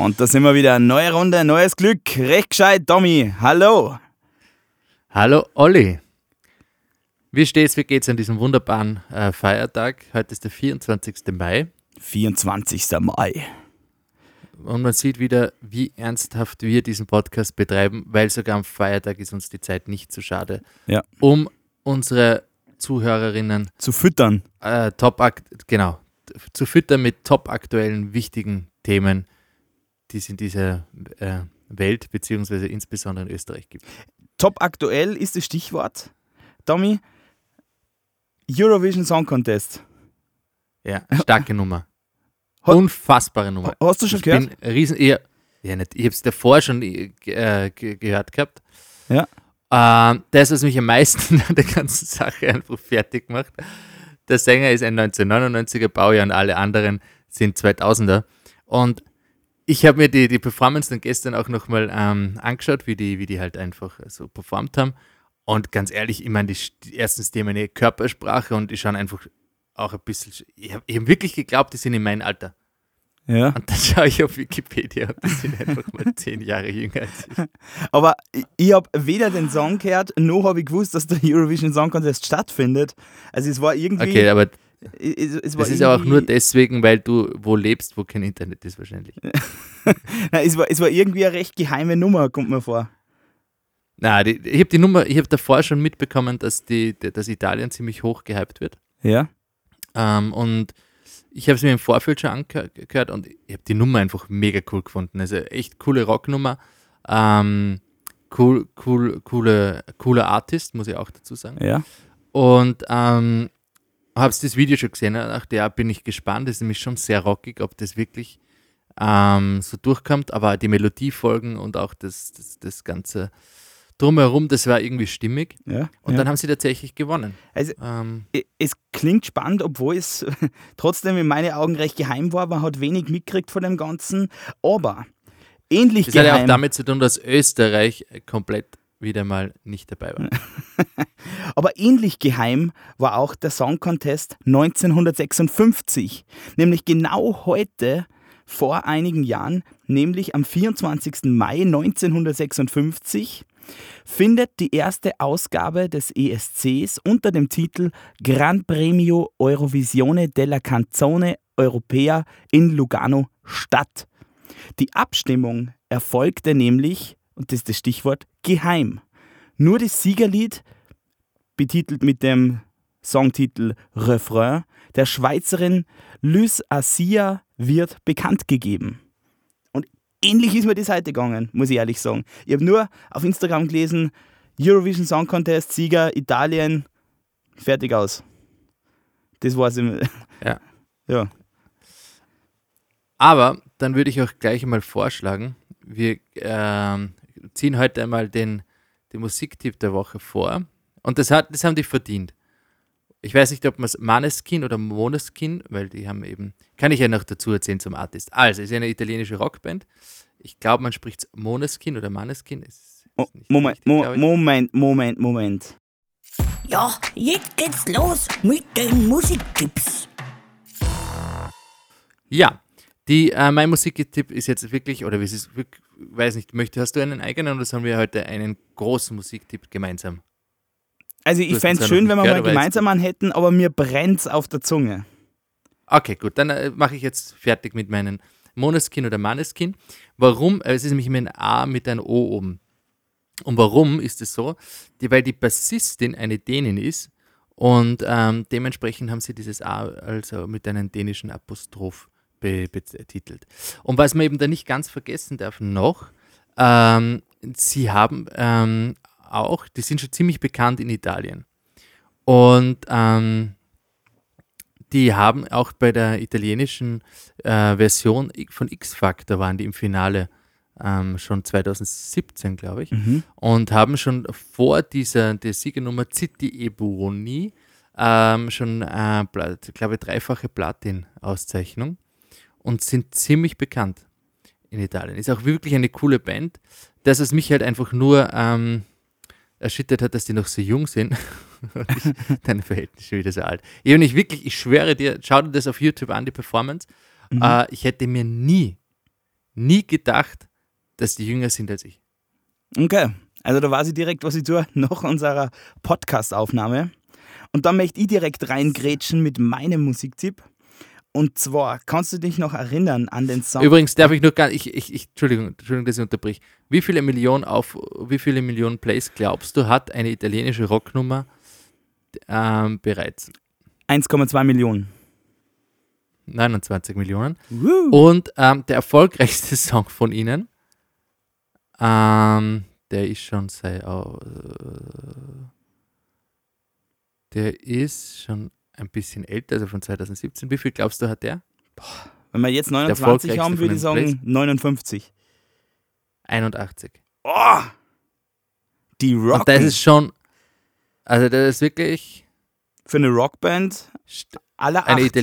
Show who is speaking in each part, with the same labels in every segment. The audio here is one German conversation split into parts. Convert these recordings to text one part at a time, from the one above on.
Speaker 1: Und da sind wir wieder. Neue Runde, neues Glück. Recht gescheit, Tommy. Hallo.
Speaker 2: Hallo, Olli. Wie steht's, wie geht's an diesem wunderbaren Feiertag? Heute ist der 24. Mai.
Speaker 1: 24. Mai.
Speaker 2: Und man sieht wieder, wie ernsthaft wir diesen Podcast betreiben, weil sogar am Feiertag ist uns die Zeit nicht zu schade, um unsere Zuhörerinnen
Speaker 1: zu füttern.
Speaker 2: Zu füttern mit topaktuellen, wichtigen Themen, die es in dieser Welt beziehungsweise insbesondere in Österreich gibt.
Speaker 1: Top aktuell ist das Stichwort, Tommy. Eurovision Song Contest.
Speaker 2: Ja, starke Nummer. Unfassbare Nummer.
Speaker 1: Hast du schon gehört?
Speaker 2: Ich habe es davor schon gehört gehabt.
Speaker 1: Ja.
Speaker 2: Das, was mich am meisten an der ganzen Sache einfach fertig macht, der Sänger ist ein 1999er Baujahr und alle anderen sind 2000er. Und ich habe mir die Performance dann gestern auch nochmal angeschaut, wie die halt einfach so performt haben. Und ganz ehrlich, ich meine, erstens die meine Körpersprache und die schauen einfach auch ein bisschen. Ich hab wirklich geglaubt, die sind in meinem Alter.
Speaker 1: Ja.
Speaker 2: Und dann schaue ich auf Wikipedia und die sind einfach mal 10 Jahre jünger als ich.
Speaker 1: Aber ich habe weder den Song gehört, noch habe ich gewusst, dass der Eurovision Song Contest stattfindet. Also es war irgendwie.
Speaker 2: Okay, aber
Speaker 1: es
Speaker 2: das ist auch nur deswegen, weil du wo lebst, wo kein Internet ist wahrscheinlich.
Speaker 1: Nein, es war irgendwie eine recht geheime Nummer, kommt mir vor.
Speaker 2: Nein, ich habe davor schon mitbekommen, dass Italien ziemlich hoch gehypt wird.
Speaker 1: Ja.
Speaker 2: Und ich habe es mir im Vorfeld schon angehört und ich habe die Nummer einfach mega cool gefunden. Also echt coole Rocknummer. Cooler Artist, muss ich auch dazu sagen.
Speaker 1: Ja.
Speaker 2: Und habe das Video schon gesehen und dachte, ja, bin ich gespannt. Das ist nämlich schon sehr rockig, ob das wirklich so durchkommt. Aber die Melodiefolgen und auch das Ganze drumherum, das war irgendwie stimmig.
Speaker 1: Ja,
Speaker 2: und dann haben sie tatsächlich gewonnen.
Speaker 1: Also es klingt spannend, obwohl es trotzdem in meinen Augen recht geheim war. Man hat wenig mitgekriegt von dem Ganzen. Aber ähnlich
Speaker 2: das
Speaker 1: geheim.
Speaker 2: Das hat ja auch damit zu tun, dass Österreich komplett wieder mal nicht dabei war.
Speaker 1: Aber ähnlich geheim war auch der Song Contest 1956. Nämlich genau heute, vor einigen Jahren, nämlich am 24. Mai 1956, findet die erste Ausgabe des ESCs unter dem Titel Gran Premio Eurovisione della Canzone Europea in Lugano statt. Die Abstimmung erfolgte nämlich, und das ist das Stichwort, geheim. Nur das Siegerlied, betitelt mit dem Songtitel Refrain, der Schweizerin Lys Assia wird bekannt gegeben. Und ähnlich ist mir das heute gegangen, muss ich ehrlich sagen. Ich habe nur auf Instagram gelesen, Eurovision Song Contest, Sieger, Italien, fertig aus. Das war's. Ja.
Speaker 2: Aber dann würde ich auch gleich einmal vorschlagen, wir ziehen heute einmal den Musiktipp der Woche vor. Und das haben die verdient. Ich weiß nicht, ob man es Maneskin oder Måneskin, weil die haben eben, kann ich ja noch dazu erzählen zum Artist. Also, es ist eine italienische Rockband. Ich glaube, man spricht es Måneskin oder Maneskin.
Speaker 1: Moment.
Speaker 3: Ja, jetzt geht's los mit den Musiktipps.
Speaker 2: Ja, mein Musiktipp ist jetzt wirklich, oder wie es ist, weiß nicht, hast du einen eigenen oder sollen wir heute einen großen Musiktipp gemeinsam?
Speaker 1: Also ich fände es schön, wenn wir mal gemeinsam einen hätten, aber mir brennt es auf der Zunge.
Speaker 2: Okay, gut, dann mache ich jetzt fertig mit meinen Måneskin oder Maneskin. Warum? Es ist nämlich mit ein A mit einem O oben. Und warum ist es so? Weil die Bassistin eine Dänin ist und dementsprechend haben sie dieses A also mit einem dänischen Apostroph betitelt. Und was man eben da nicht ganz vergessen darf noch, sie haben die sind schon ziemlich bekannt in Italien. Und die haben auch bei der italienischen Version von X-Factor waren die im Finale schon 2017, glaube ich. Und haben schon vor der Siegernummer Zitti e Buoni schon, glaube ich, 3-fache Platin-Auszeichnung und sind ziemlich bekannt in Italien. Ist auch wirklich eine coole Band. Das, was mich halt einfach nur erschüttert hat, dass die noch so jung sind. Deine Verhältnisse wieder so alt. Ich schwöre dir, schau dir das auf YouTube an, die Performance. Ich hätte mir nie nie gedacht, dass die jünger sind als ich.
Speaker 1: Okay, also da weiß ich direkt, was ich tue, nach unserer Podcast-Aufnahme. Und dann möchte ich direkt reingrätschen mit meinem Musiktipp. Und zwar, kannst du dich noch erinnern an den Song?
Speaker 2: Übrigens darf ich nur gar Entschuldigung, dass ich unterbrich. Wie viele Millionen Plays glaubst du, hat eine italienische Rocknummer bereits?
Speaker 1: 1,2 Millionen.
Speaker 2: 29 Millionen.
Speaker 1: Woo.
Speaker 2: Und der erfolgreichste Song von ihnen, der ist schon der ist schon ein bisschen älter, also von 2017. Wie viel glaubst du, hat der?
Speaker 1: Wenn wir jetzt 29 haben, würde ich sagen 59.
Speaker 2: 81.
Speaker 1: Oh, die Rock.
Speaker 2: Und das ist schon, also das ist wirklich
Speaker 1: für eine Rockband aller
Speaker 2: eine
Speaker 1: acht.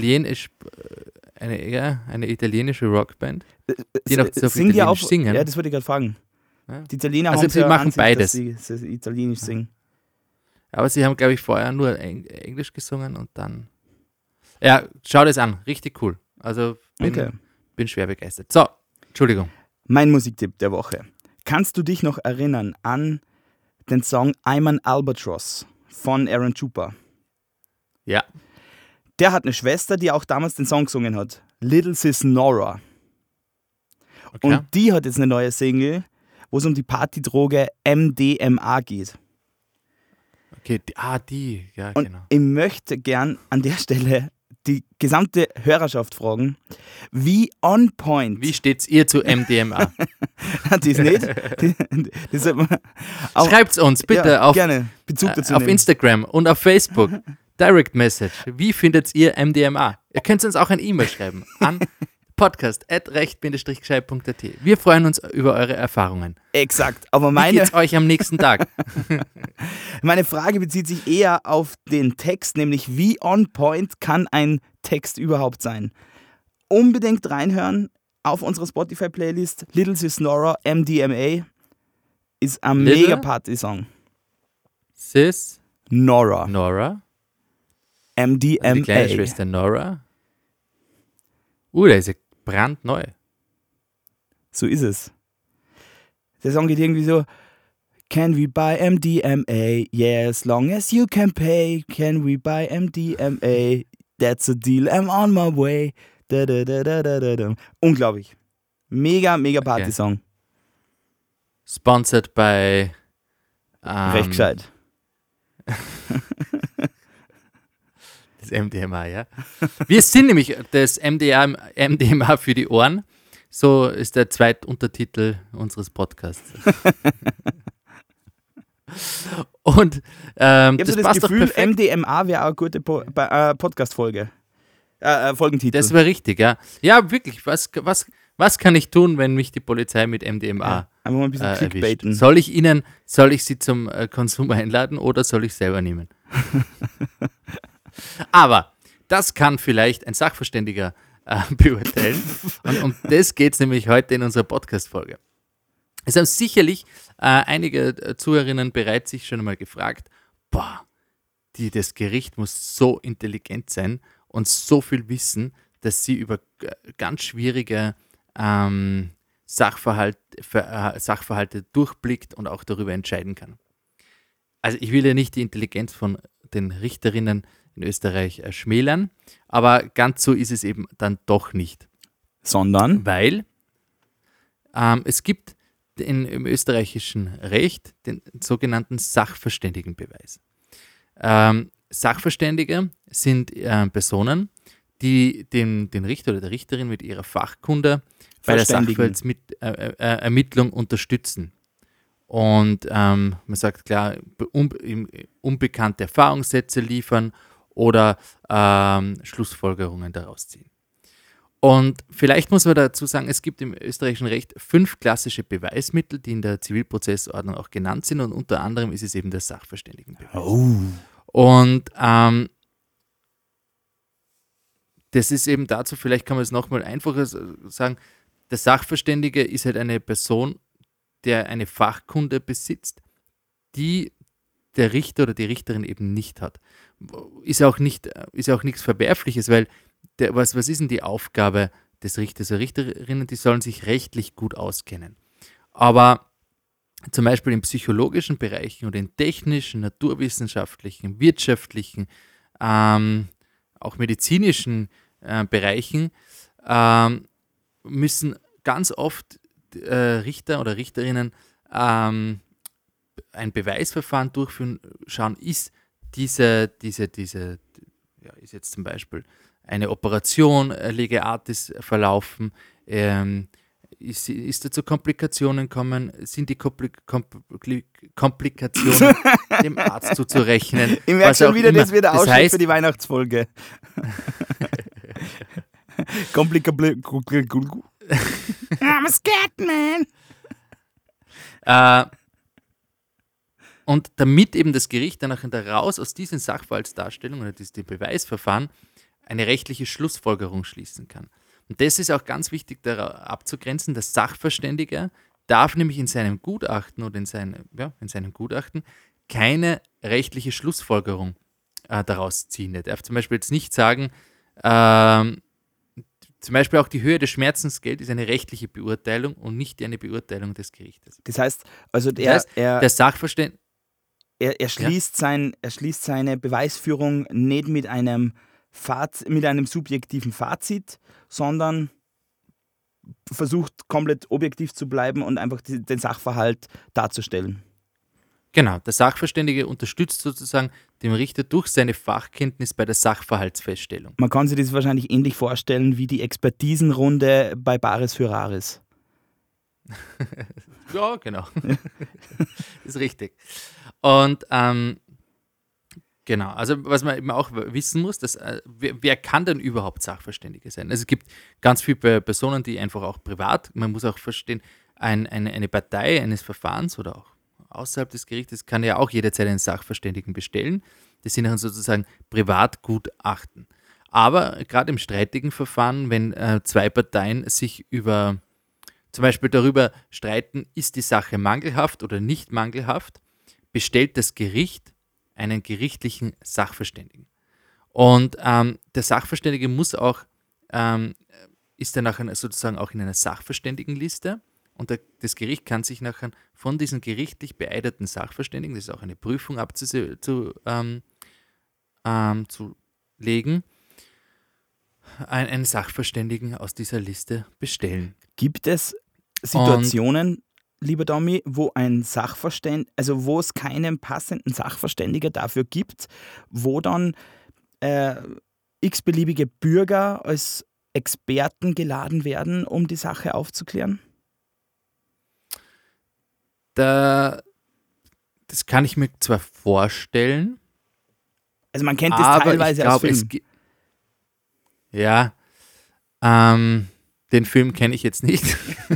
Speaker 2: eine italienische Rockband, die noch so
Speaker 1: Singen die
Speaker 2: Italienisch
Speaker 1: auch,
Speaker 2: singen.
Speaker 1: ja, das wollte ich gerade fragen.
Speaker 2: Ja.
Speaker 1: Die Italiener
Speaker 2: Also
Speaker 1: haben
Speaker 2: sie
Speaker 1: ja
Speaker 2: machen
Speaker 1: Ansicht,
Speaker 2: beides.
Speaker 1: dass sie Italienisch singen.
Speaker 2: Aber sie haben, glaube ich, vorher nur Englisch gesungen und dann. Ja, schau das an. Richtig cool. Also bin schwer begeistert. So, Entschuldigung.
Speaker 1: Mein Musiktipp der Woche. Kannst du dich noch erinnern an den Song I'm an Albatross von Aaron Chupa?
Speaker 2: Ja.
Speaker 1: Der hat eine Schwester, die auch damals den Song gesungen hat. Little Sis Nora.
Speaker 2: Okay.
Speaker 1: Und die hat jetzt eine neue Single, wo es um die Partydroge MDMA geht.
Speaker 2: Okay, ja,
Speaker 1: Und
Speaker 2: genau.
Speaker 1: ich möchte gern an der Stelle die gesamte Hörerschaft fragen, wie on point.
Speaker 2: Wie steht's ihr zu MDMA?
Speaker 1: Die ist nicht. Die sollte man auch,
Speaker 2: Schreibt's uns bitte
Speaker 1: ja,
Speaker 2: auf
Speaker 1: gerne Bezug dazu
Speaker 2: auf
Speaker 1: nehmen.
Speaker 2: Instagram und auf Facebook. Direct Message. Wie findet ihr MDMA? Ihr könnt uns auch ein E-Mail schreiben an podcast@recht-gescheit.at. Wir freuen uns über eure Erfahrungen.
Speaker 1: Exakt. Aber
Speaker 2: Wie geht's euch am nächsten Tag?
Speaker 1: meine Frage bezieht sich eher auf den Text, nämlich wie on point kann ein Text überhaupt sein? Unbedingt reinhören auf unsere Spotify-Playlist. Little Sis Nora, MDMA ist ein mega Party-Song.
Speaker 2: Sis
Speaker 1: Nora.
Speaker 2: Nora.
Speaker 1: MDMA.
Speaker 2: Also die kleine Schwester Nora. Der ist ja brandneu.
Speaker 1: So ist es. Der Song geht irgendwie so: Can we buy MDMA? Yeah, as long as you can pay. Can we buy MDMA? That's a deal, I'm on my way. Da, da, da, da, da, da. Unglaublich. Mega Party-Song.
Speaker 2: Sponsored by
Speaker 1: Recht gescheit.
Speaker 2: das MDMA, ja. Wir sind nämlich das MDMA für die Ohren. So ist der Zweituntertitel unseres Podcasts. Und
Speaker 1: Ich habe
Speaker 2: das
Speaker 1: so das
Speaker 2: passt
Speaker 1: Gefühl,
Speaker 2: doch perfekt.
Speaker 1: MDMA wäre auch eine gute Podcast-Folge. Folgentitel.
Speaker 2: Das wäre richtig, ja. Ja, wirklich. Was kann ich tun, wenn mich die Polizei mit MDMA
Speaker 1: Einfach mal ein bisschen
Speaker 2: erwischt?
Speaker 1: clickbaiten.
Speaker 2: Soll ich sie zum Konsum einladen oder soll ich selber nehmen? Aber das kann vielleicht ein Sachverständiger beurteilen. Und um das geht es nämlich heute in unserer Podcast-Folge. Es haben sicherlich einige Zuhörerinnen bereits sich schon einmal gefragt, das Gericht muss so intelligent sein und so viel wissen, dass sie über ganz schwierige Sachverhalte durchblickt und auch darüber entscheiden kann. Also ich will ja nicht die Intelligenz von den Richterinnen in Österreich schmälern, aber ganz so ist es eben dann doch nicht.
Speaker 1: Sondern?
Speaker 2: Weil es gibt im österreichischen Recht den sogenannten Sachverständigenbeweis. Sachverständige sind Personen, die den Richter oder der Richterin mit ihrer Fachkunde bei der Sachverhaltsermittlung unterstützen. Und man sagt klar, unbekannte Erfahrungssätze liefern oder Schlussfolgerungen daraus ziehen. Und vielleicht muss man dazu sagen, es gibt im österreichischen Recht 5 klassische Beweismittel, die in der Zivilprozessordnung auch genannt sind, und unter anderem ist es eben der Sachverständigenbeweis.
Speaker 1: Oh.
Speaker 2: Und das ist eben dazu, vielleicht kann man es nochmal einfacher sagen, der Sachverständige ist halt eine Person, der eine Fachkunde besitzt, die der Richter oder die Richterin eben nicht hat. Ist ja auch nichts Verwerfliches, weil was ist denn die Aufgabe des Richters oder Richterinnen, die sollen sich rechtlich gut auskennen. Aber zum Beispiel in psychologischen Bereichen oder in technischen, naturwissenschaftlichen, wirtschaftlichen, auch medizinischen Bereichen müssen ganz oft Richter oder Richterinnen ein Beweisverfahren durchführen, schauen, ist ist jetzt zum Beispiel eine Operation lege artis verlaufen, ist da zu Komplikationen kommen, sind die Komplikationen dem Arzt zuzurechnen.
Speaker 1: Ich merke schon wieder, das wird der
Speaker 2: Das
Speaker 1: Ausschnitt
Speaker 2: heißt,
Speaker 1: für die Weihnachtsfolge. I'm scared, man.
Speaker 2: Und damit eben das Gericht danach daraus aus diesen Sachverhaltsdarstellungen oder diesem Beweisverfahren eine rechtliche Schlussfolgerung schließen kann. Und das ist auch ganz wichtig darauf abzugrenzen. Der Sachverständige darf nämlich in seinem Gutachten oder in seinem Gutachten keine rechtliche Schlussfolgerung daraus ziehen. Er darf zum Beispiel jetzt nicht sagen, zum Beispiel auch die Höhe des Schmerzensgelds ist eine rechtliche Beurteilung und nicht eine Beurteilung des Gerichtes.
Speaker 1: Das heißt, also
Speaker 2: der Sachverständige
Speaker 1: er schließt seine Beweisführung nicht mit einem subjektiven Fazit, sondern versucht komplett objektiv zu bleiben und einfach den Sachverhalt darzustellen.
Speaker 2: Genau, der Sachverständige unterstützt sozusagen dem Richter durch seine Fachkenntnis bei der Sachverhaltsfeststellung.
Speaker 1: Man kann sich das wahrscheinlich ähnlich vorstellen wie die Expertisenrunde bei Bares für Rares.
Speaker 2: Ja, genau. Das ist richtig. Und genau, also was man eben auch wissen muss, dass, wer kann denn überhaupt Sachverständige sein? Also es gibt ganz viele Personen, die einfach auch privat, man muss auch verstehen, eine Partei eines Verfahrens oder auch außerhalb des Gerichtes kann ja auch jederzeit einen Sachverständigen bestellen. Das sind dann sozusagen Privatgutachten. Aber gerade im streitigen Verfahren, wenn zwei Parteien sich zum Beispiel darüber streiten, ist die Sache mangelhaft oder nicht mangelhaft, bestellt das Gericht einen gerichtlichen Sachverständigen. Und der Sachverständige ist dann nachher sozusagen auch in einer Sachverständigenliste. Und das Gericht kann sich nachher von diesen gerichtlich beeideten Sachverständigen, das ist auch eine Prüfung abzulegen, einen Sachverständigen aus dieser Liste bestellen.
Speaker 1: Gibt es Situationen, lieber Domi, wo wo es keinen passenden Sachverständiger dafür gibt, wo dann x-beliebige Bürger als Experten geladen werden, um die Sache aufzuklären?
Speaker 2: Das kann ich mir zwar vorstellen.
Speaker 1: Also man kennt das teilweise aus Filmen.
Speaker 2: Den Film kenne ich jetzt nicht.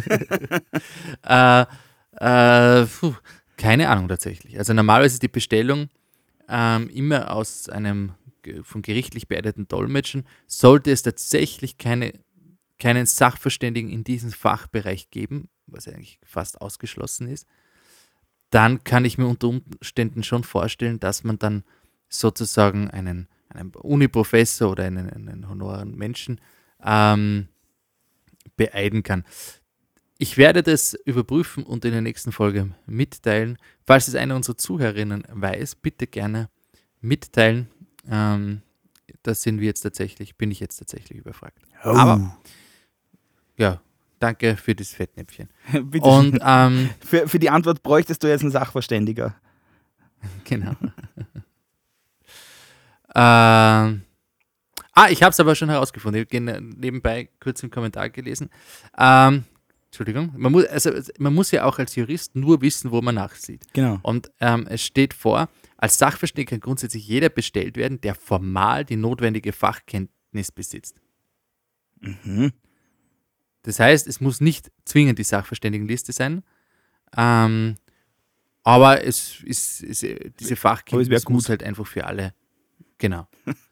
Speaker 2: Keine Ahnung tatsächlich. Also normalerweise ist die Bestellung immer aus einem von gerichtlich beeideten Dolmetschen. Sollte es tatsächlich keinen Sachverständigen in diesem Fachbereich geben, was eigentlich fast ausgeschlossen ist, dann kann ich mir unter Umständen schon vorstellen, dass man dann sozusagen einen Uni-Professor oder einen honoraren Menschen beeiden kann. Ich werde das überprüfen und in der nächsten Folge mitteilen. Falls es eine unserer Zuhörerinnen weiß, bitte gerne mitteilen. Bin ich jetzt tatsächlich überfragt.
Speaker 1: Oh.
Speaker 2: Aber ja, danke für das Fettnäpfchen.
Speaker 1: Bitte.
Speaker 2: Und
Speaker 1: für die Antwort bräuchtest du jetzt einen Sachverständiger.
Speaker 2: Genau. Ich habe es aber schon herausgefunden. Ich habe nebenbei kurz im Kommentar gelesen. Entschuldigung. Man muss ja auch als Jurist nur wissen, wo man nachsieht.
Speaker 1: Genau.
Speaker 2: Und es steht vor, als Sachverständiger kann grundsätzlich jeder bestellt werden, der formal die notwendige Fachkenntnis besitzt.
Speaker 1: Mhm.
Speaker 2: Das heißt, es muss nicht zwingend die Sachverständigenliste sein, aber diese Fachkenntnis muss halt einfach für alle. Genau.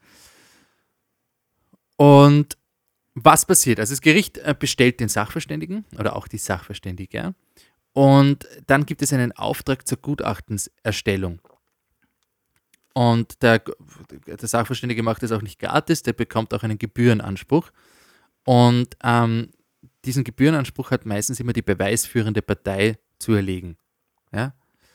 Speaker 2: Und was passiert? Also das Gericht bestellt den Sachverständigen oder auch die Sachverständige und dann gibt es einen Auftrag zur Gutachtenserstellung. Und der Sachverständige macht das auch nicht gratis, der bekommt auch einen Gebührenanspruch. Und diesen Gebührenanspruch hat meistens immer die beweisführende Partei zu erlegen. Ja?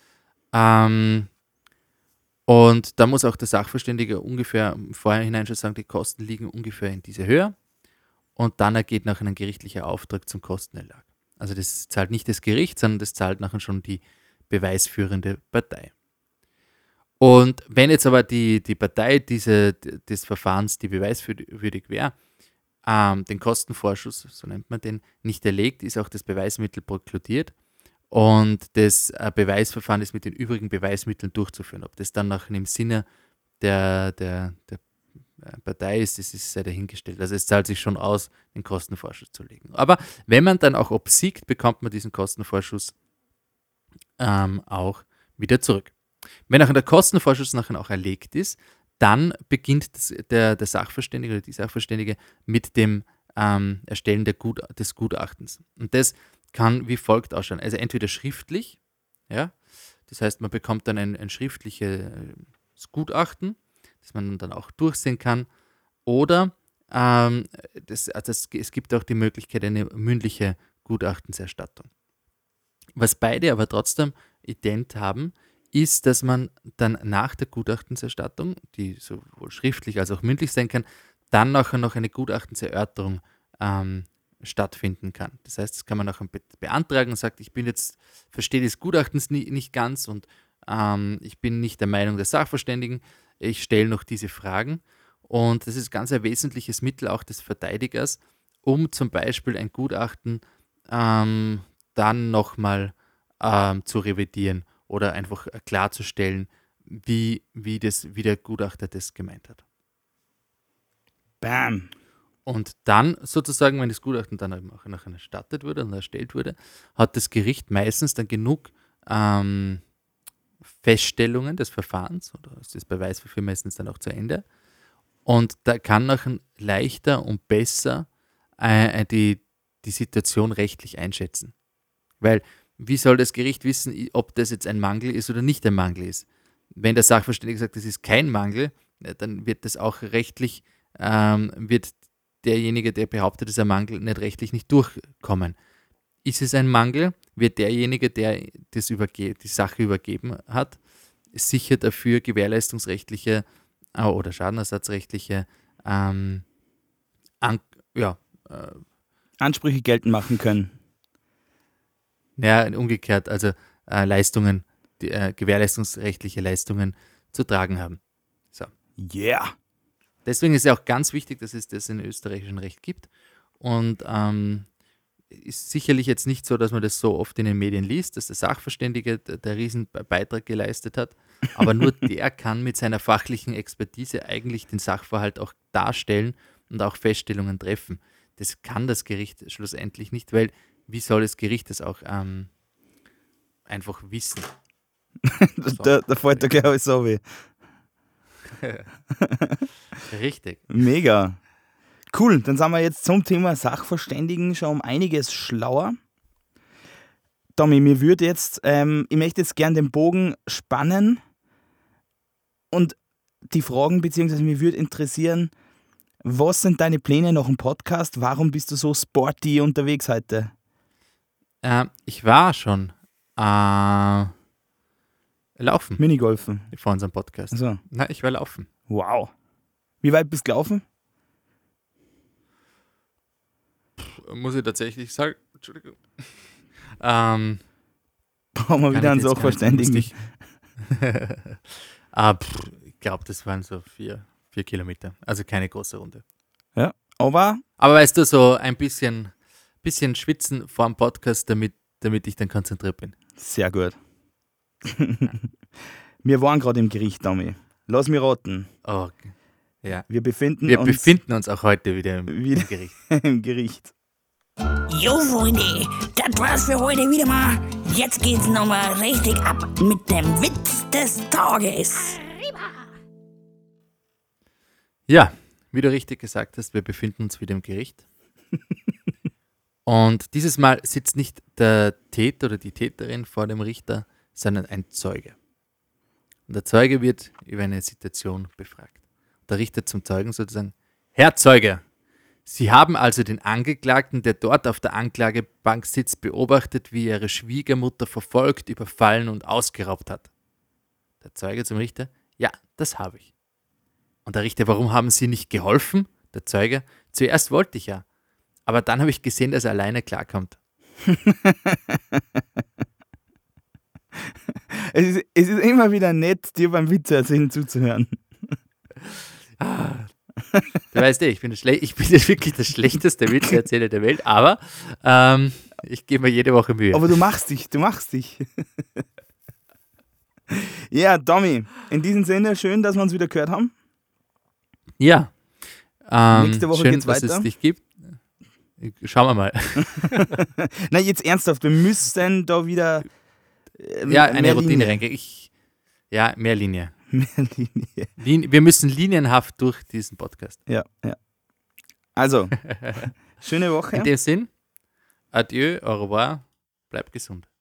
Speaker 2: Und da muss auch der Sachverständige ungefähr im Vorhinein schon sagen, die Kosten liegen ungefähr in dieser Höhe. Und dann ergeht nachher ein gerichtlicher Auftrag zum Kostenerlag. Also das zahlt nicht das Gericht, sondern das zahlt nachher schon die beweisführende Partei. Und wenn jetzt aber die Partei des Verfahrens, die beweiswürdig wäre, den Kostenvorschuss, so nennt man den, nicht erlegt, ist auch das Beweismittel präkludiert und das Beweisverfahren ist mit den übrigen Beweismitteln durchzuführen. Ob das dann nachher im Sinne der Partei ist, das sei dahingestellt. Also es zahlt sich schon aus, den Kostenvorschuss zu legen. Aber wenn man dann auch obsiegt, bekommt man diesen Kostenvorschuss auch wieder zurück. Wenn auch der Kostenvorschuss nachher auch erlegt ist, dann beginnt der Sachverständige oder die Sachverständige mit dem Erstellen des Gutachtens. Und das kann wie folgt ausschauen. Also entweder schriftlich, ja, das heißt, man bekommt dann ein schriftliches Gutachten, das man dann auch durchsehen kann, oder es gibt auch die Möglichkeit, eine mündliche Gutachtenserstattung. Was beide aber trotzdem ident haben, ist, dass man dann nach der Gutachtenserstattung, die sowohl schriftlich als auch mündlich sein kann, dann nachher noch eine Gutachtenserörterung stattfinden kann. Das heißt, das kann man nachher beantragen und sagt, verstehe des Gutachtens nicht ganz und ich bin nicht der Meinung der Sachverständigen, ich stelle noch diese Fragen. Und das ist ganz ein wesentliches Mittel auch des Verteidigers, um zum Beispiel ein Gutachten dann nochmal zu revidieren oder einfach klarzustellen, wie der Gutachter das gemeint hat.
Speaker 1: Bam.
Speaker 2: Und dann sozusagen, wenn das Gutachten dann eben auch nachher erstattet wurde und erstellt wurde, hat das Gericht meistens dann genug Feststellungen des Verfahrens, oder ist das Beweisverfahren meistens dann auch zu Ende, und da kann nachher leichter und besser die Situation rechtlich einschätzen. Weil, wie soll das Gericht wissen, ob das jetzt ein Mangel ist oder nicht ein Mangel ist? Wenn der Sachverständige sagt, das ist kein Mangel, dann wird das auch rechtlich, wird derjenige, der behauptet, es ist ein Mangel, nicht durchkommen. Ist es ein Mangel, wird derjenige, der die Sache übergeben hat, sicher dafür gewährleistungsrechtliche oder schadenersatzrechtliche
Speaker 1: Ansprüche geltend machen können.
Speaker 2: Ja, umgekehrt, also Leistungen, gewährleistungsrechtliche Leistungen zu tragen haben. So.
Speaker 1: Yeah.
Speaker 2: Deswegen ist ja auch ganz wichtig, dass es das in österreichischem Recht gibt. Und ist sicherlich jetzt nicht so, dass man das so oft in den Medien liest, dass der Sachverständige der Riesenbeitrag geleistet hat. Aber nur der kann mit seiner fachlichen Expertise eigentlich den Sachverhalt auch darstellen und auch Feststellungen treffen. Das kann das Gericht schlussendlich nicht, weil wie soll das Gericht das auch einfach wissen?
Speaker 1: Da fällt der glaube ich so weh.
Speaker 2: Richtig.
Speaker 1: Mega. Cool, dann sind wir jetzt zum Thema Sachverständigen schon um einiges schlauer. Tommy, ich möchte jetzt gern den Bogen spannen und die Fragen, beziehungsweise mich würde interessieren, was sind deine Pläne nach dem Podcast? Warum bist du so sporty unterwegs heute?
Speaker 2: Ich war schon laufen.
Speaker 1: Minigolfen.
Speaker 2: Vor unserem Podcast.
Speaker 1: Also.
Speaker 2: Na, ich war laufen.
Speaker 1: Wow. Wie weit bist du gelaufen?
Speaker 2: Muss ich tatsächlich sagen, Entschuldigung.
Speaker 1: Brauchen wir wieder einen Sachverständigen.
Speaker 2: Ich glaube, das waren so 4 Kilometer. Also keine große Runde.
Speaker 1: Ja, aber
Speaker 2: weißt du, so ein bisschen schwitzen vor dem Podcast, damit ich dann konzentriert bin.
Speaker 1: Sehr gut. Wir waren gerade im Gericht, Tommy. Lass mich raten.
Speaker 2: Okay. Ja.
Speaker 1: Wir befinden
Speaker 2: uns auch heute wieder im Gericht.
Speaker 1: Im Gericht.
Speaker 3: Jo, Freunde, das war's für heute wieder mal. Jetzt geht's nochmal richtig ab mit dem Witz des Tages.
Speaker 2: Ja, wie du richtig gesagt hast, wir befinden uns wieder im Gericht. Und dieses Mal sitzt nicht der Täter oder die Täterin vor dem Richter, sondern ein Zeuge. Und der Zeuge wird über eine Situation befragt. Der Richter zum Zeugen sozusagen: Herr Zeuge, Sie haben also den Angeklagten, der dort auf der Anklagebank sitzt, beobachtet, wie er ihre Schwiegermutter verfolgt, überfallen und ausgeraubt hat. Der Zeuge zum Richter: Ja, das habe ich. Und der Richter: Warum haben Sie nicht geholfen? Der Zeuge: Zuerst wollte ich ja, aber dann habe ich gesehen, dass er alleine klarkommt.
Speaker 1: Es ist immer wieder nett, dir beim Witze erzählen zuzuhören.
Speaker 2: Du weißt ich bin wirklich der schlechteste Witzeerzähler der Welt, aber ich gebe mir jede Woche Mühe.
Speaker 1: Aber du machst dich. Ja, Tommy, in diesem Sinne, schön, dass wir uns wieder gehört haben.
Speaker 2: Ja.
Speaker 1: Nächste Woche
Speaker 2: schön,
Speaker 1: geht's weiter.
Speaker 2: dass es dich gibt. Schauen wir mal.
Speaker 1: Na, jetzt ernsthaft, wir müssen da wieder
Speaker 2: eine Routine reingehen. Mehr Linie.
Speaker 1: Mehr Linie.
Speaker 2: Wir müssen linienhaft durch diesen Podcast.
Speaker 1: Ja. Also, schöne Woche.
Speaker 2: In dem Sinn, adieu, au revoir, bleib gesund.